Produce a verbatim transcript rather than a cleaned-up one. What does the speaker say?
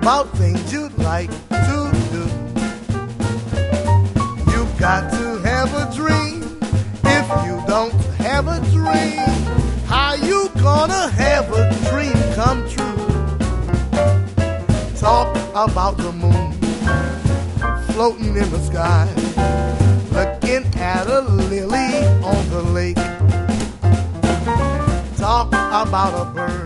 about things you'd like to do. You've got to have a dream. If you don't have a dream, how you gonna have a dream come true? Talk about the moon floating in the sky, looking at a lily on the lake. Talk about a bird